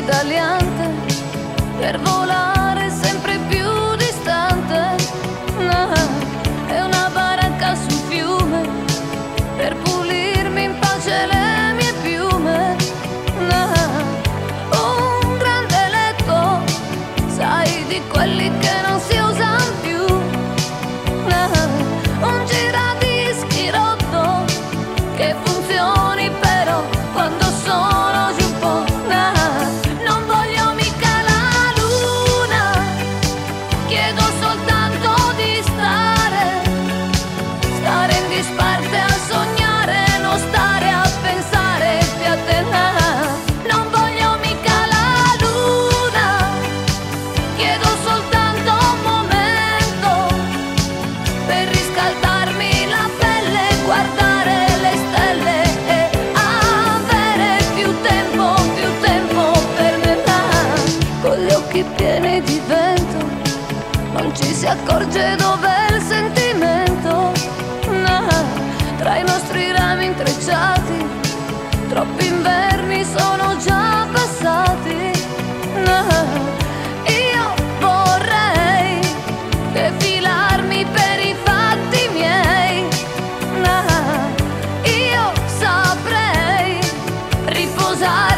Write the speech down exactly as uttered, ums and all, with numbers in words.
d'aliante per volare sempre più distante. No, è una baracca sul fiume per pulirmi in pace le mie piume. No, un grande letto, sai, di quelli che non si usano più. No, un giradischi rotto che funzioni però quando sono giù un po'. No, non voglio mica la luna, chiedo soltanto di stare, stare in disparte a sognare, non stare a pensare più a te. No, non voglio mica la luna, chiedo soltanto un momento per riscaldarmi la pelle, guardare le stelle e avere più tempo, più tempo per me. No, con gli occhi pieni di vento non ci si accorge dov'è il sentimento. No, tra i nostri rami intrecciati troppi inverni sono già passati. No, io vorrei defilarmi per i fatti miei. No, io saprei riposare